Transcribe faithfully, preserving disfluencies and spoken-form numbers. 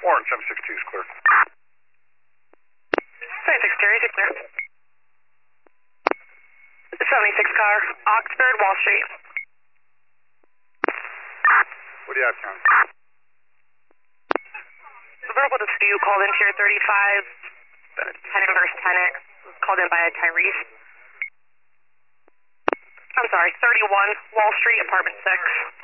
Orange, seven six two is clear. seventy-six, Terry, six clear. seventy-six car, Oxford, Wall Street. What do you have, County? Verbal dispute called in Tier thirty-five, tenant versus tenant, called in by a Tyrese. I'm sorry, thirty-one, Wall Street, apartment six.